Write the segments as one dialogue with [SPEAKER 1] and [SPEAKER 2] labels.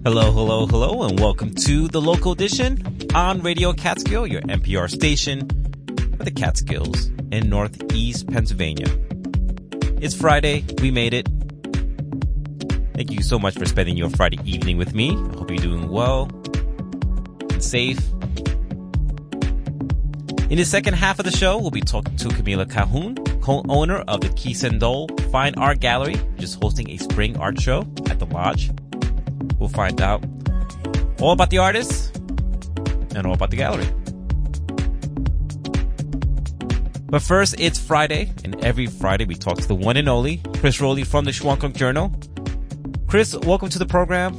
[SPEAKER 1] Hello, hello, hello, and welcome to the local edition on Radio Catskill, your NPR station for the Catskills in Northeast Pennsylvania. It's Friday. We made it. Thank you so much for spending your Friday evening with me. I hope you're doing well and safe. In the second half of the show, we'll be talking to Camila Calhoun, co-owner of the Keysendole Fine Art Gallery, which is hosting a spring art show at the Lodge. We'll find out all about the artists and all about the gallery. But first, it's Friday, and every Friday we talk to the one and only Chris Rowley from the Shawangunk Journal. Chris, welcome to the program.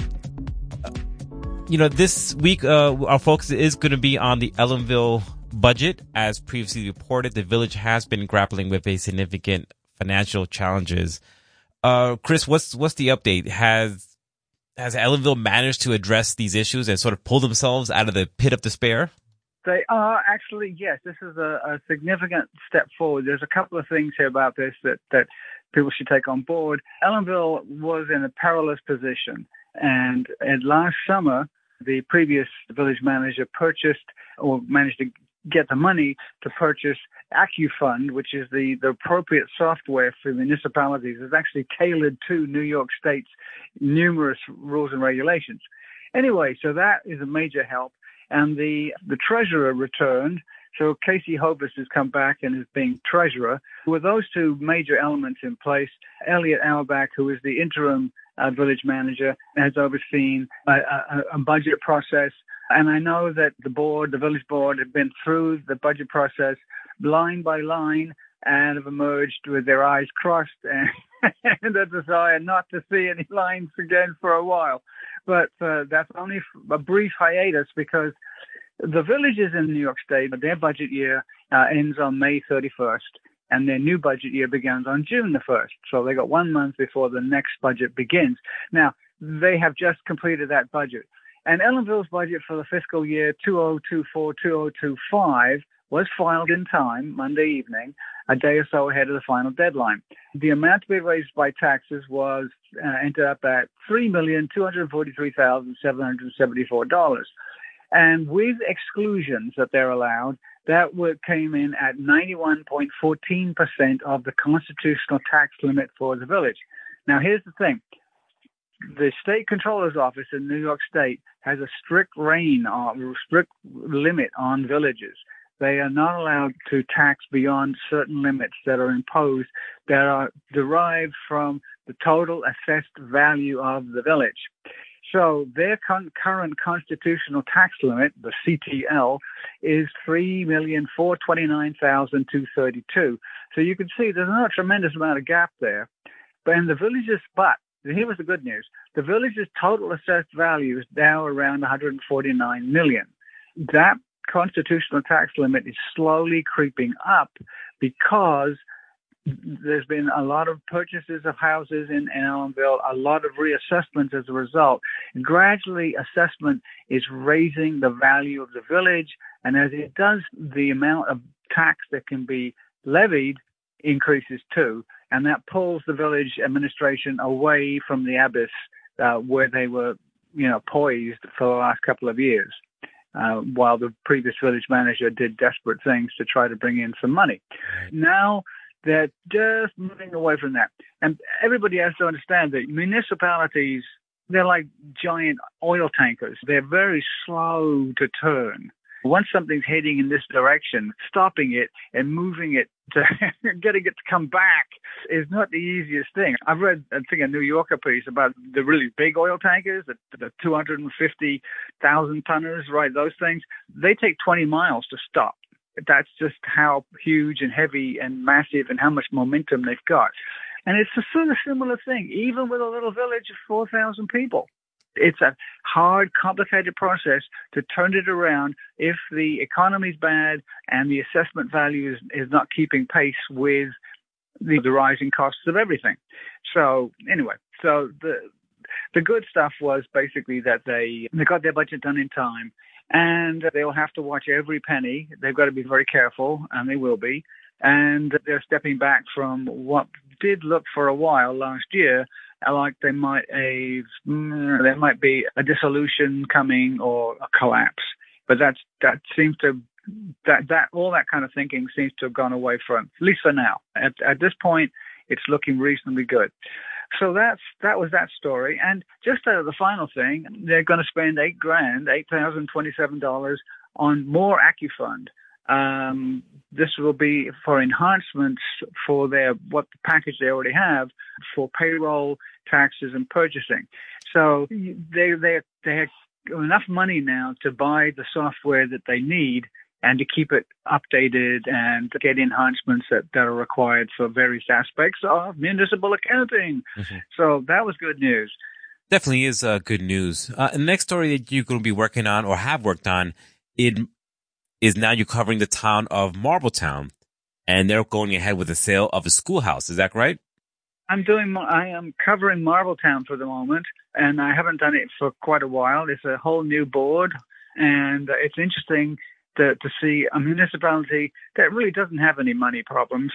[SPEAKER 1] This week our focus is going to be on the Ellenville budget. As previously reported, the village has been grappling with a significant financial challenges. Chris, what's the update? Has Ellenville managed to address these issues and sort of pull themselves out of the pit of despair?
[SPEAKER 2] They are actually, yes. This is a significant step forward. There's a couple of things here about this that people should take on board. Ellenville was in a perilous position, and last summer, the previous village manager purchased or managed to get the money to purchase AccuFund, which is the appropriate software for municipalities. It's actually tailored to New York State's numerous rules and regulations. Anyway, so that is a major help. And the treasurer returned. So Casey Hovis has come back and is being treasurer. With those two major elements in place, Elliot Auerbach, who is the interim village manager, has overseen a budget process. And I know that the village board, have been through the budget process line by line and have emerged with their eyes crossed and a desire not to see any lines again for a while. But that's only a brief hiatus because the villages in New York State, their budget year ends on May 31st, and their new budget year begins on June the 1st. So they got 1 month before the next budget begins. Now, they have just completed that budget. And Ellenville's budget for the fiscal year 2024-2025 was filed in time Monday evening, a day or so ahead of the final deadline. The amount to be raised by taxes was ended up at $3,243,774. And with exclusions that they're allowed, that came in at 91.14% of the constitutional tax limit for the village. Now, here's the thing. The state controller's office in New York State has a strict limit on villages. They are not allowed to tax beyond certain limits that are imposed that are derived from the total assessed value of the village. So their current constitutional tax limit, the CTL, is $3,429,232. So you can see there's not a tremendous amount of gap there. But in the villages, here was the good news. The village's total assessed value is now around $149 million. That constitutional tax limit is slowly creeping up because there's been a lot of purchases of houses in Ellenville, a lot of reassessments as a result. And gradually, assessment is raising the value of the village, and as it does, the amount of tax that can be levied increases too. And that pulls the village administration away from the abyss where they were, poised for the last couple of years, while the previous village manager did desperate things to try to bring in some money. Now they're just moving away from that. And everybody has to understand that municipalities, they're like giant oil tankers. They're very slow to turn. Once something's heading in this direction, stopping it and moving it to getting it to come back is not the easiest thing. I've read, I think, a New Yorker piece about the really big oil tankers, the 250,000 tonners, right? Those things, they take 20 miles to stop. That's just how huge and heavy and massive and how much momentum they've got. And it's a sort of similar thing, even with a little village of 4,000 people. It's a hard, complicated process to turn it around if the economy's bad and the assessment value is not keeping pace with the rising costs of everything. So anyway, the good stuff was basically that they got their budget done in time, and they'll have to watch every penny. They've got to be very careful, and they will be. And they're stepping back from what did look for a while last year like there might be a dissolution coming or a collapse. But that seems to all that kind of thinking seems to have gone away from, at least for now. At this point, it's looking reasonably good. So that was that story. And just the final thing, they're going to spend $8,027 on more AccuFund. This will be for enhancements for the package they already have for payroll, taxes, and purchasing. So they have enough money now to buy the software that they need and to keep it updated and get enhancements that are required for various aspects of municipal accounting. Mm-hmm. So that was good news.
[SPEAKER 1] Definitely is good news. The next story that you're going to be working on or have worked on, it is now you're covering the town of Marbletown, and they're going ahead with the sale of a schoolhouse. Is that right?
[SPEAKER 2] I am covering Marbletown for the moment, and I haven't done it for quite a while. It's a whole new board, and it's interesting to see a municipality that really doesn't have any money problems.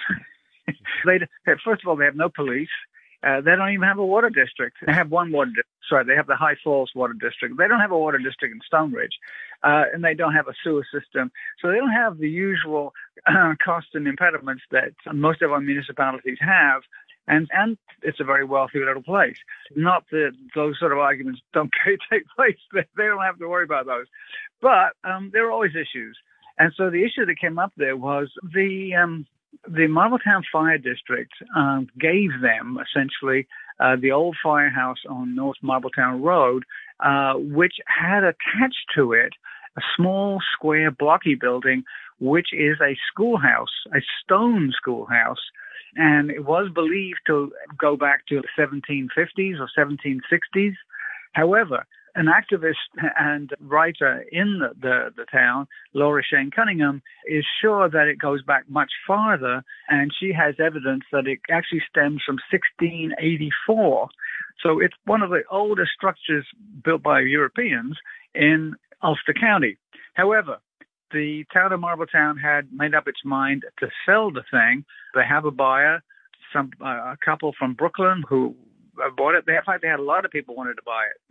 [SPEAKER 2] First of all, they have no police. They don't even have a water district. They have one water district. Sorry, they have the High Falls Water District. They don't have a water district in Stonebridge, and they don't have a sewer system. So they don't have the usual costs and impediments that most of our municipalities have. And it's a very wealthy little place. Not that those sort of arguments don't take place. They don't have to worry about those. But there are always issues. And so the issue that came up there was the Marbletown Fire District gave them essentially the old firehouse on North Marbletown Road, which had attached to it a small, square, blocky building, which is a schoolhouse, a stone schoolhouse. And it was believed to go back to the 1750s or 1760s. However, an activist and writer in the town, Laura Shane Cunningham, is sure that it goes back much farther, and she has evidence that it actually stems from 1684. So it's one of the oldest structures built by Europeans in Ulster County. However, the town of Marbletown had made up its mind to sell the thing. They have a buyer, a couple from Brooklyn who bought it. In fact, they had a lot of people wanted to buy it.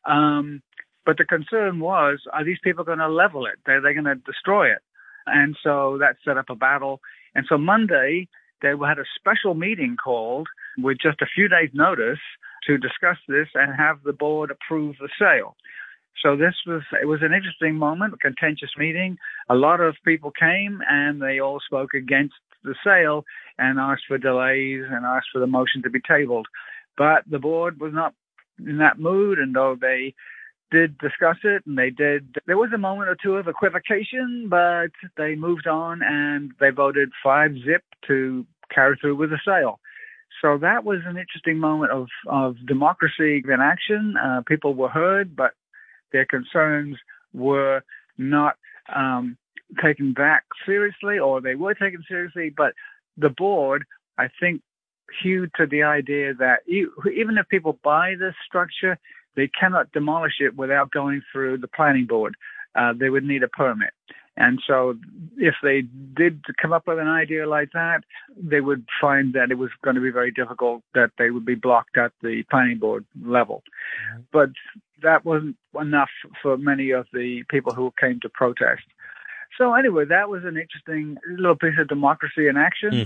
[SPEAKER 2] But the concern was, are these people going to level it? They're going to destroy it. And so that set up a battle. And so Monday, they had a special meeting called with just a few days' notice to discuss this and have the board approve the sale. So it was an interesting moment, a contentious meeting. A lot of people came and they all spoke against the sale and asked for delays and asked for the motion to be tabled. But the board was not in that mood, and though they did discuss it, and there was a moment or two of equivocation, but they moved on and they voted 5-0 to carry through with the sale. So that was an interesting moment of democracy in action. People were heard, but their concerns were not taken back seriously, or they were taken seriously. But the board, I think, hewed to the idea that even if people buy this structure, they cannot demolish it without going through the planning board. They would need a permit. And so if they did come up with an idea like that, they would find that it was going to be very difficult, that they would be blocked at the planning board level. Mm-hmm. But that wasn't enough for many of the people who came to protest. So anyway, that was an interesting little piece of democracy in action.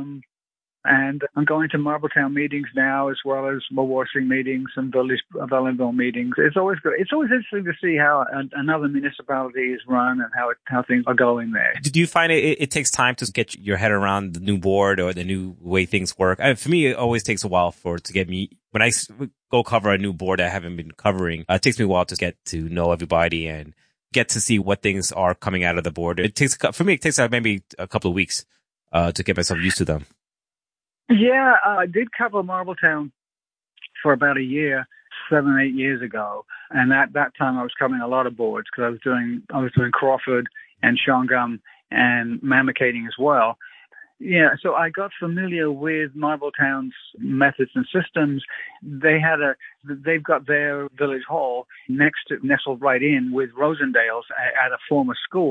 [SPEAKER 2] And I'm going to Marbletown meetings now, as well as Mewarshing meetings and Ellenville meetings. It's always good. It's always interesting to see how another municipality is run and how things are going there.
[SPEAKER 1] Do you find it takes time to get your head around the new board or the new way things work? For me, it always takes a while to get me, when I go cover a new board I haven't been covering, it takes me a while to get to know everybody and get to see what things are coming out of the board. For me, it takes maybe a couple of weeks to get myself used to them.
[SPEAKER 2] Yeah, I did cover Marbletown for about a year, 7-8 years ago, and at that time I was covering a lot of boards because I was doing Crawford and Shawangum and Mamakating as well. Yeah, so I got familiar with Marbletown's methods and systems. They've got their village hall nestled right in with Rosendale's at a former school.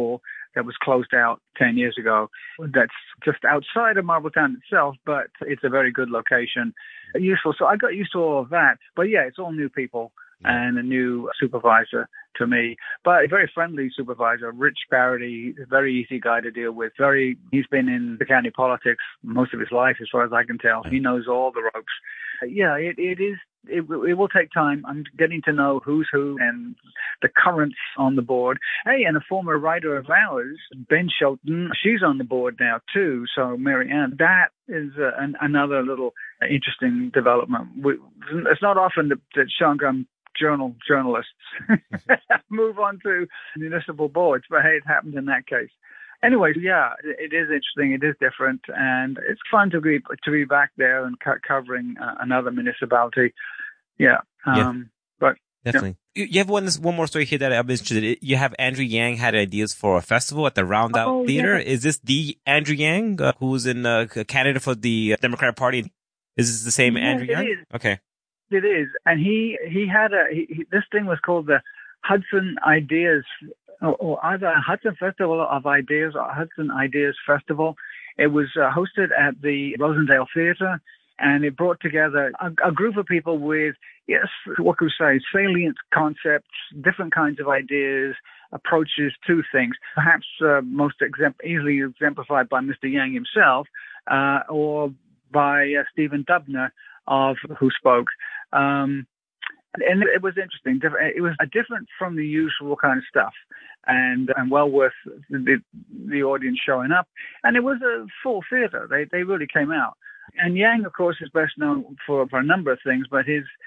[SPEAKER 2] that was closed out 10 years ago. That's just outside of Marbletown itself, but it's a very good location. Useful. So I got used to all of that. But yeah, it's all new people and a new supervisor to me, but a very friendly supervisor. Rich Parity, very easy guy to deal with. He's been in the county politics most of his life, as far as I can tell. He knows all the ropes. Yeah, it will take time. I'm getting to know who's who and the currents on the board. Hey, and a former writer of ours, Ben Shelton, she's on the board now too. So Mary Ann, that is another little interesting development. It's not often that Sean Graham journalists move on to municipal boards, but hey, it happened in that case. Anyway, yeah, it is interesting. It is different, and it's fun to be back there and covering another municipality. Yeah, but
[SPEAKER 1] definitely. Yeah. You have one more story here that I'm interested in. You have Andrew Yang had ideas for a festival at the Roundout Theater. Yeah. Is this the Andrew Yang who's in candidate for the Democratic Party? Is this the same Andrew Yang?
[SPEAKER 2] It is.
[SPEAKER 1] Okay.
[SPEAKER 2] It is, and he had this thing was called the Hudson Ideas, or either Hudson Festival of Ideas or Hudson Ideas Festival. It was hosted at the Rosendale Theater, and it brought together a group of people with, what could we say, salient concepts, different kinds of ideas, approaches to things. Perhaps most easily exemplified by Mr. Yang himself, or by Stephen Dubner who spoke. And it was interesting. It was different from the usual kind of stuff, and well worth the audience showing up. And it was a full theater. They really came out. And Yang, of course, is best known for a number of things, but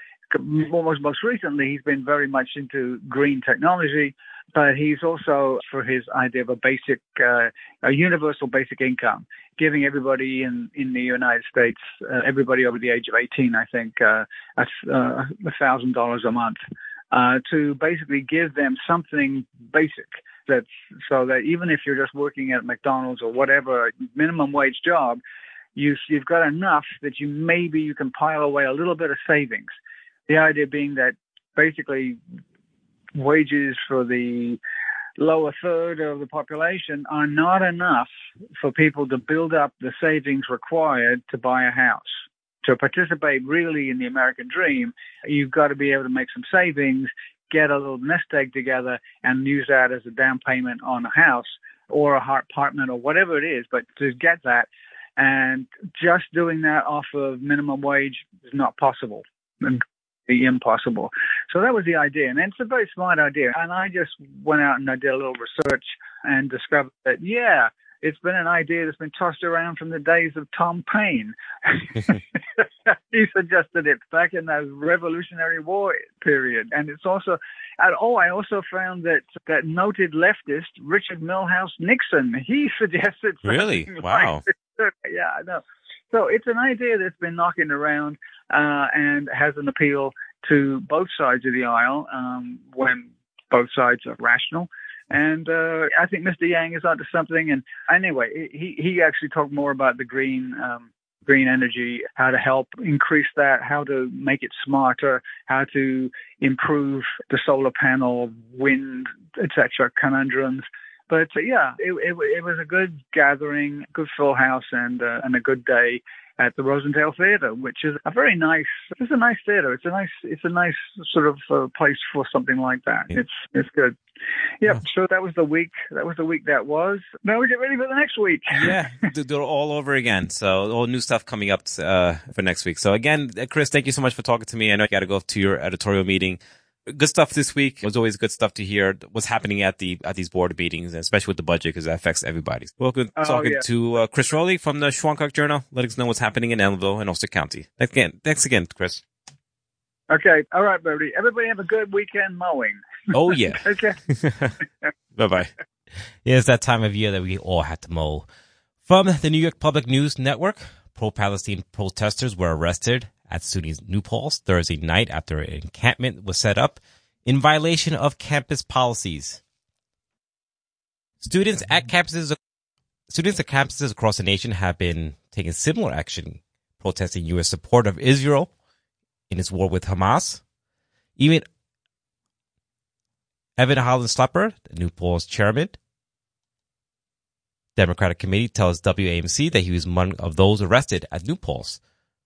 [SPEAKER 2] most recently he's been very much into green technology, but he's also for his idea of a universal basic income, giving everybody in the United States, everybody over the age of 18, I think, $1,000 a month, to basically give them something basic so that even if you're just working at McDonald's or whatever minimum wage job, you've got enough that you can pile away a little bit of savings. The idea being that basically wages for the lower third of the population are not enough for people to build up the savings required to buy a house. To participate really in the American dream, you've got to be able to make some savings, get a little nest egg together, and use that as a down payment on a house or a apartment or whatever it is. But to get that, and just doing that off of minimum wage is not possible. Be impossible. So that was the idea, and it's a very smart idea. And I just went out and I did a little research and discovered that, it's been an idea that's been tossed around from the days of Tom Paine. He suggested it back in the Revolutionary War period. And it's also, I also found that noted leftist Richard Milhouse Nixon, he suggested something.
[SPEAKER 1] Really? Wow.
[SPEAKER 2] Yeah, I know. So it's an idea that's been knocking around and has an appeal to both sides of the aisle when both sides are rational. And I think Mr. Yang is onto something. And anyway, he actually talked more about the green energy, how to help increase that, how to make it smarter, how to improve the solar panel, wind, etc. conundrums. But it was a good gathering, good full house, and a good day at the Rosendale Theater, which is a nice theater. It's a nice sort of place for something like that.
[SPEAKER 1] Yeah.
[SPEAKER 2] It's good. Yeah. So that was the week. Now we get ready for the next week.
[SPEAKER 1] Yeah, do it all over again. So all new stuff coming up for next week. So again, Chris, thank you so much for talking to me. I know you got to go to your editorial meeting. Good stuff this week. It was always good stuff to hear what's happening at these board meetings, especially with the budget, because that affects everybody. Welcome talking to Chris Rowley from the Schwankach Journal. Let us know what's happening in Ellenville and Ulster County. Thanks again, Chris.
[SPEAKER 2] Okay. All right, everybody. Everybody have a good weekend mowing.
[SPEAKER 1] Oh, yeah.
[SPEAKER 2] Okay.
[SPEAKER 1] Bye-bye. Yeah, it's that time of year that we all had to mow. From the New York Public News Network, pro-Palestine protesters were arrested at SUNY New Paltz Thursday night after an encampment was set up in violation of campus policies. Students at campuses across the nation have been taking similar action, protesting U.S. support of Israel in its war with Hamas. Even Evan Holland Slapper, the New Paltz chairman, Democratic committee tells WAMC that he was one of those arrested at New Paltz.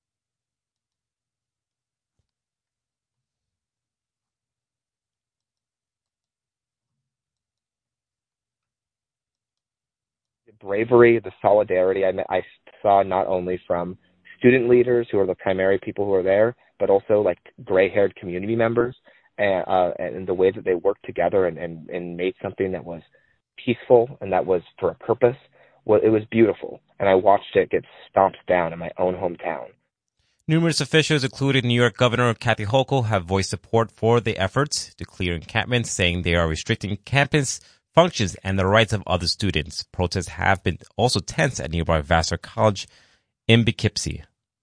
[SPEAKER 3] The bravery, the solidarity I saw not only from student leaders who are the primary people who are there, but also like gray-haired community members, and the way that they worked together and made something that was peaceful and that was for a purpose. Well, it was beautiful, and I watched it get stomped down in my own hometown.
[SPEAKER 1] Numerous officials, including New York Governor Kathy Hochul, have voiced support for the efforts to clear encampments, saying they are restricting campus functions and the rights of other students. Protests have been also tense at nearby Vassar College in Poughkeepsie.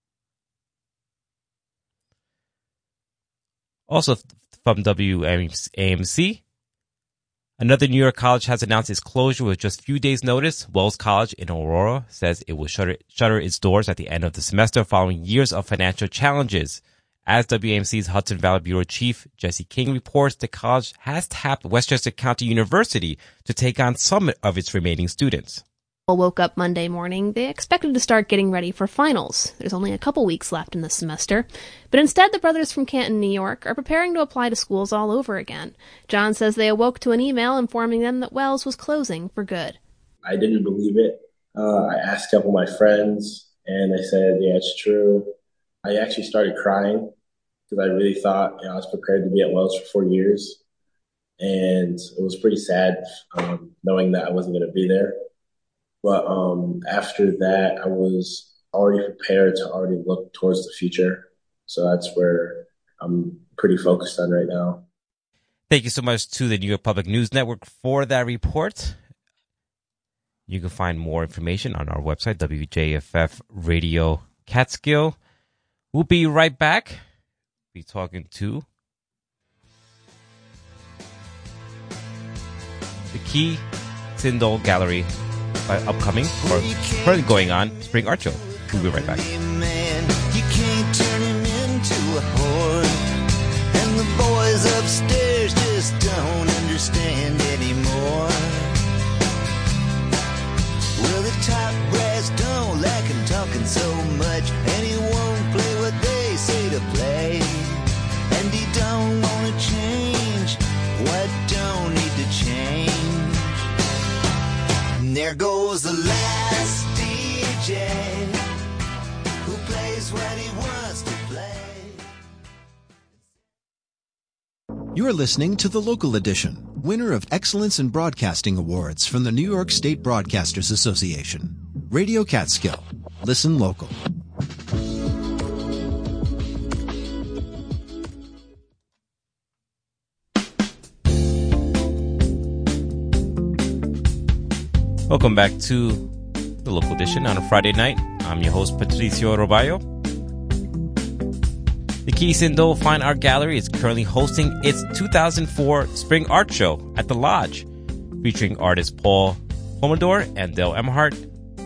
[SPEAKER 1] Also from WAMC, another New York college has announced its closure with just a few days' notice. Wells College in Aurora says it will shutter its doors at the end of the semester following years of financial challenges. As WAMC's Hudson Valley Bureau Chief Jesse King reports, the college has tapped Westchester County University to take on some of its remaining students.
[SPEAKER 4] Woke up Monday morning, they expected to start getting ready for finals. There's only a couple weeks left in the semester. But instead, the brothers from Canton, New York, are preparing to apply to schools all over again. John says they awoke to an email informing them that Wells was closing for good.
[SPEAKER 5] I didn't believe it. I asked a couple of my friends, and they said, yeah, it's true. I actually started crying because I really thought I was prepared to be at Wells for 4 years. And it was pretty sad knowing that I wasn't going to be there. But after that, I was already prepared to already look towards the future. So that's where I'm pretty focused on right now.
[SPEAKER 1] Thank you so much to the New York Public News Network for that report. You can find more information on our website, WJFF Radio Catskill. We'll be right back. Be talking to the Key Sindel Gallery upcoming or currently going on Spring Art Show. We'll be right back.
[SPEAKER 6] You can't turn him into a whore, and the boys upstairs just don't understand anymore. Well, the top brass don't like him talking so much, and he won't play what they say to play, and he don't want to change what don't need to change. There goes the last DJ who plays what he wants to play.
[SPEAKER 7] You're listening to The Local Edition, winner of Excellence in Broadcasting Awards from the New York State Broadcasters Association. Radio Catskill. Listen local.
[SPEAKER 1] Welcome back to The Local Edition on a Friday night. I'm your host, Patricio Roballo. The Key Sindel Fine Art Gallery is currently hosting its 2004 Spring Art Show at the Lodge, featuring artists Paul Pomodore and Dale Emhart.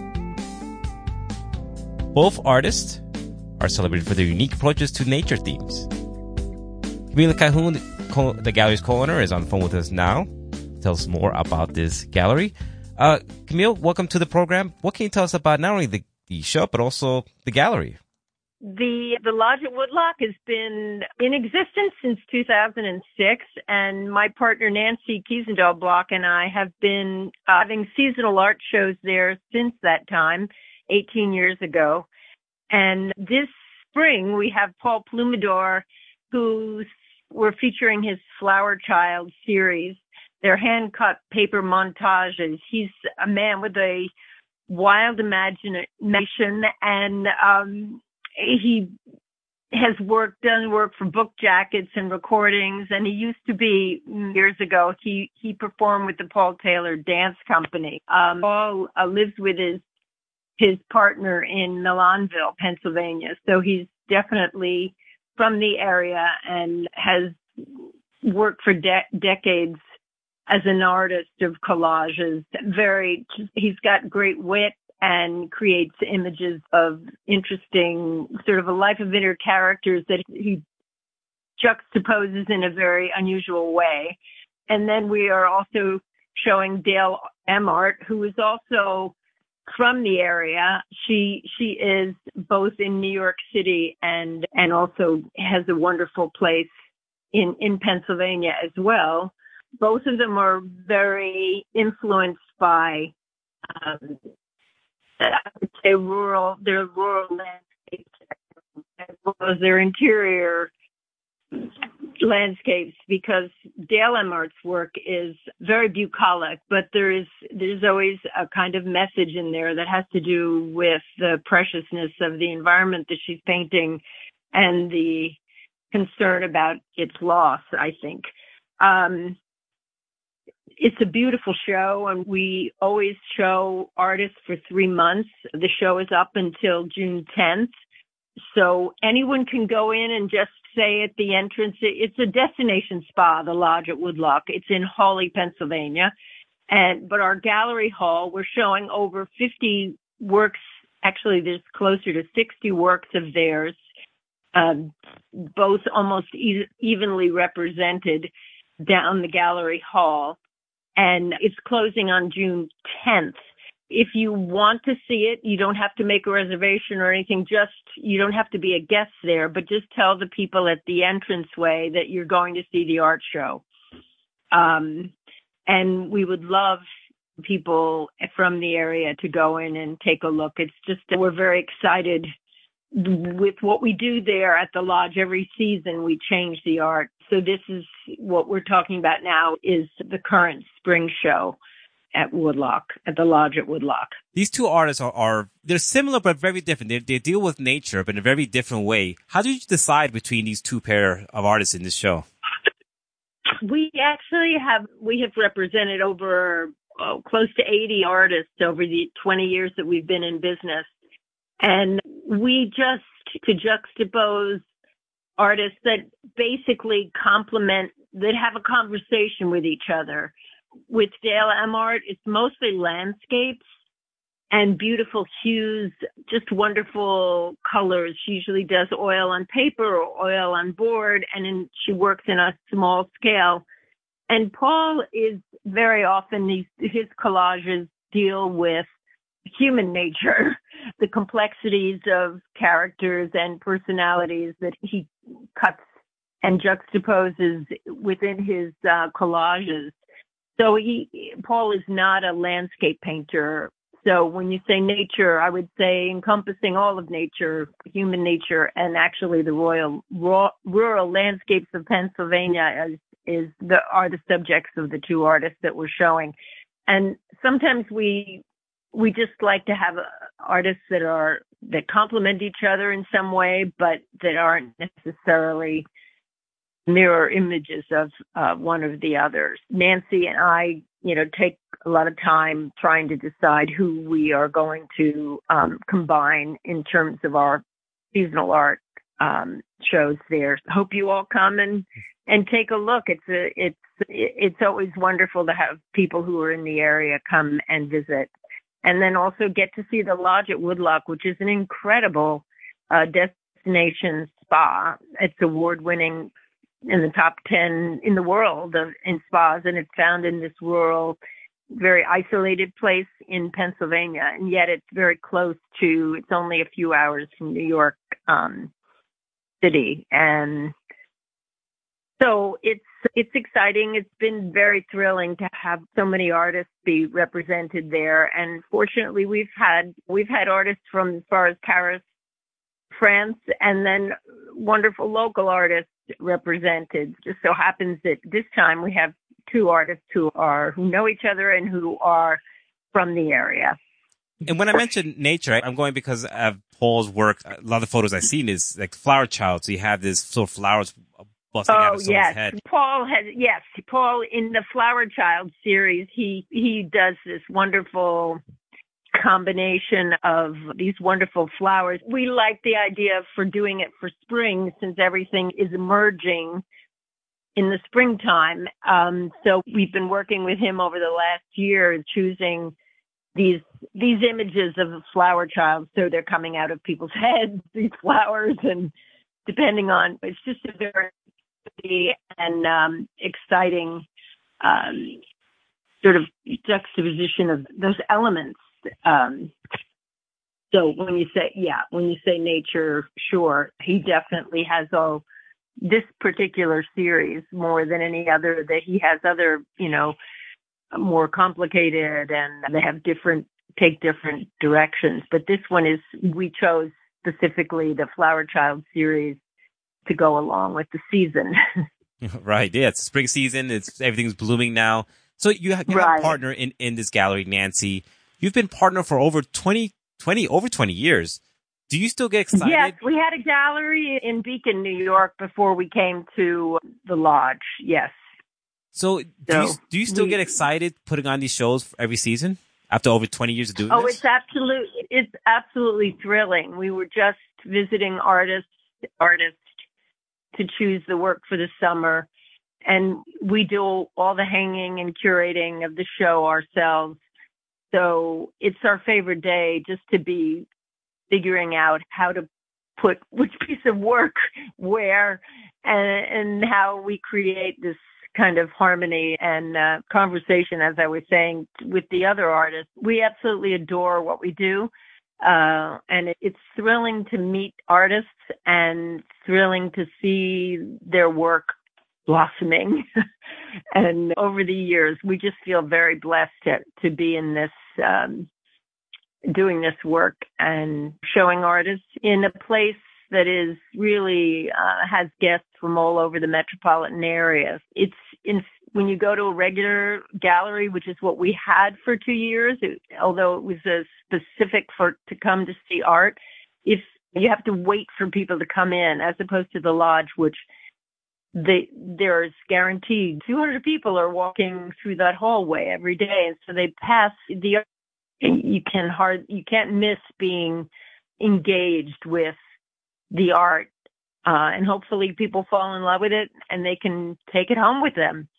[SPEAKER 1] Both artists are celebrated for their unique approaches to nature themes. Camila Calhoun, the gallery's co-owner, is on the phone with us now. Tell us more about this gallery. Camille, welcome to the program. What can you tell us about not only the show, but also the gallery?
[SPEAKER 8] The Lodge at Woodloch has been in existence since 2006, and my partner Nancy Kiesendal-Block and I have been having seasonal art shows there since that time, 18 years ago. And this spring we have Paul Plumidor, who we're featuring his Flower Child series. They're hand-cut paper montages. He's a man with a wild imagination, and he has done work for book jackets and recordings, and he used to be, years ago, he performed with the Paul Taylor Dance Company. Paul lives with his partner in Milanville, Pennsylvania, so he's definitely from the area and has worked for decades as an artist of collages. He's got great wit and creates images of interesting, sort of a life of inner characters that he juxtaposes in a very unusual way. And then we are also showing Dale Emhart, who is also from the area. She is both in New York City and also has a wonderful place in Pennsylvania as well. Both of them are very influenced by, I would say, their rural landscapes as well as their interior landscapes, because Dale Emart's work is very bucolic, but there's always a kind of message in there that has to do with the preciousness of the environment that she's painting and the concern about its loss, I think. It's a beautiful show, and we always show artists for 3 months. The show is up until June 10th. So anyone can go in and just say at the entrance, it's a destination spa, the Lodge at Woodlock. It's in Hawley, Pennsylvania. But our gallery hall, we're showing over 50 works. Actually, there's closer to 60 works of theirs, both almost evenly represented down the gallery hall. And it's closing on June 10th. If you want to see it, you don't have to make a reservation or anything. You don't have to be a guest there, but just tell the people at the entranceway that you're going to see the art show. And we would love people from the area to go in and take a look. It's just, we're very excited with what we do there at the lodge. Every season we change the art. So this is what we're talking about now, is the current spring show at Woodlock, at the Lodge at Woodlock.
[SPEAKER 1] These two artists are they're similar but very different. They deal with nature but in a very different way. How did you decide between these two pair of artists in this show?
[SPEAKER 8] We actually have represented over close to 80 artists over the 20 years that we've been in business. And we just, to juxtapose artists that basically complement, that have a conversation with each other. With Dale Emart, it's mostly landscapes and beautiful hues, just wonderful colors. She usually does oil on paper or oil on board, and she works in a small scale. And Paul is very often, his collages deal with human nature, the complexities of characters and personalities that he cuts and juxtaposes within his collages. So Paul is not a landscape painter. So when you say nature, I would say encompassing all of nature, human nature, and actually the rural landscapes of Pennsylvania are the subjects of the two artists that we're showing. And sometimes we just like to have artists that complement each other in some way, but that aren't necessarily mirror images of one of the others. Nancy and I, take a lot of time trying to decide who we are going to combine in terms of our seasonal art shows there. Hope you all come and take a look. It's always wonderful to have people who are in the area come and visit, and then also get to see the Lodge at Woodlock, which is an incredible destination spa. It's award-winning, in the top 10 in the world in spas, and it's found in this rural, very isolated place in Pennsylvania, and yet it's very close to, it's only a few hours from New York City. And so it's exciting. It's been very thrilling to have so many artists be represented there. And fortunately, we've had artists from as far as Paris, France, and then wonderful local artists represented. Just so happens that this time we have two artists who know each other and who are from the area.
[SPEAKER 1] And when I mentioned nature, I'm going because of Paul's work. A lot of the photos I've seen is like Flower Child. So you have this sort of flowers busting out of someone's head.
[SPEAKER 8] Paul in the Flower Child series, he does this wonderful combination of these wonderful flowers. We like the idea for doing it for spring, since everything is emerging in the springtime. So we've been working with him over the last year, choosing these images of the Flower Child. So they're coming out of people's heads, these flowers, and depending on, it's just a very and exciting sort of juxtaposition of those elements So when you say nature, sure, he definitely has this particular series more than any other. That he has other, more complicated, and they have take different directions. But this one we chose specifically the Flower Child series to go along with the season.
[SPEAKER 1] Right. Yeah. It's spring season. Everything's blooming now. So you have a partner in this gallery, Nancy. You've been partner for over 20 years. Do you still get excited?
[SPEAKER 8] Yes, we had a gallery in Beacon, New York before we came to the Lodge. Yes.
[SPEAKER 1] So do you still get excited putting on these shows every season after over 20 years of doing this?
[SPEAKER 8] It's absolutely thrilling. We were just visiting artists to choose the work for the summer, and we do all the hanging and curating of the show ourselves. So it's our favorite day just to be figuring out how to put which piece of work where, and how we create this kind of harmony and conversation, as I was saying, with the other artists. We absolutely adore what we do. And it's thrilling to meet artists and thrilling to see their work blossoming. And over the years, we just feel very blessed to be in this, doing this work and showing artists in a place that is really has guests from all over the metropolitan area. When you go to a regular gallery, which is what we had for 2 years, although it was specific to come to see art, if you have to wait for people to come in, as opposed to the Lodge, which there's guaranteed 200 people are walking through that hallway every day, and so they pass the art. You can't miss being engaged with the art, and hopefully people fall in love with it and they can take it home with them.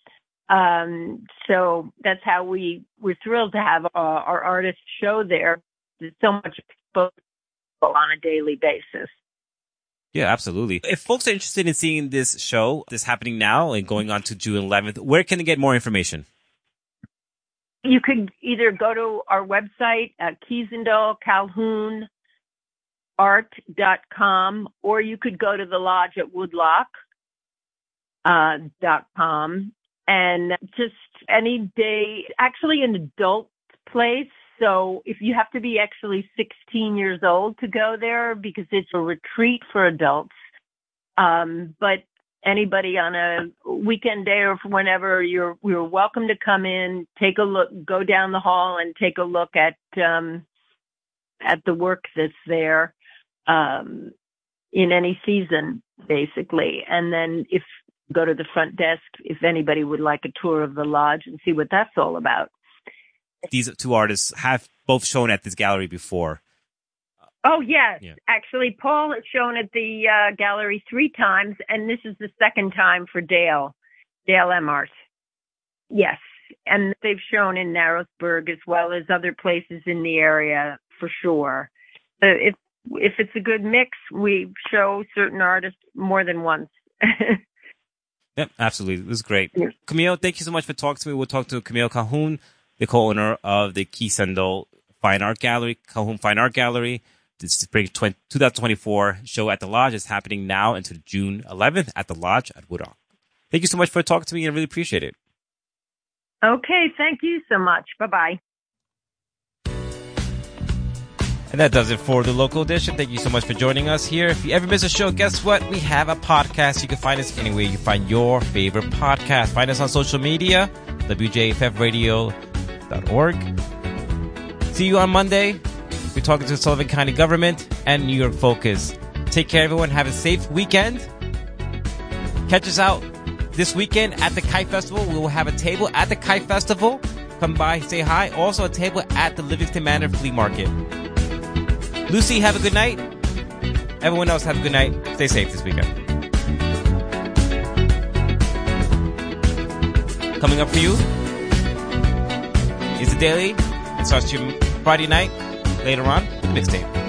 [SPEAKER 8] So that's how we're thrilled to have our artists show there. There's so much exposure on a daily basis.
[SPEAKER 1] Yeah, absolutely. If folks are interested in seeing this show, this happening now and going on to June 11th, where can they get more information?
[SPEAKER 8] You could either go to our website at KiesendallCalhounArt.com, or you could go to the Lodge at Woodloch.com. And just any day, actually an adult place. So if you have to be actually 16 years old to go there, because it's a retreat for adults. But anybody on a weekend day or whenever, you're welcome to come in, take a look, go down the hall and take a look at the work that's there, in any season, basically. And then go to the front desk if anybody would like a tour of the Lodge and see what that's all about.
[SPEAKER 1] These two artists have both shown at this gallery before.
[SPEAKER 8] Oh, yes. Yeah. Actually, Paul has shown at the gallery 3 times, and this is the second time for Dale Emart. Yes. And they've shown in Narrowsburg as well as other places in the area, for sure. If it's a good mix, we show certain artists more than once.
[SPEAKER 1] Yep, absolutely. This is great. Yeah. Camille, thank you so much for talking to me. We'll talk to Camille Calhoun, the co-owner of the Kiesendall Fine Art Gallery, Calhoun Fine Art Gallery. This spring 2024 show at the Lodge is happening now until June 11th at the Lodge at Woodloch. Thank you so much for talking to me. I really appreciate it.
[SPEAKER 8] Okay, thank you so much. Bye-bye.
[SPEAKER 1] And that does it for the local edition. Thank you so much for joining us here. If you ever miss a show, guess what? We have a podcast. You can find us anywhere you find your favorite podcast. Find us on social media, WJFFradio.org. See you on Monday. We're talking to Sullivan County Government and New York Focus. Take care, everyone. Have a safe weekend. Catch us out this weekend at the Kite Festival. We will have a table at the Kite Festival. Come by, say hi. Also a table at the Livingston Manor Flea Market. Lucy, have a good night. Everyone else, have a good night. Stay safe this weekend. Coming up for you is the Daily. It starts your Friday night. Later on, the mixtape.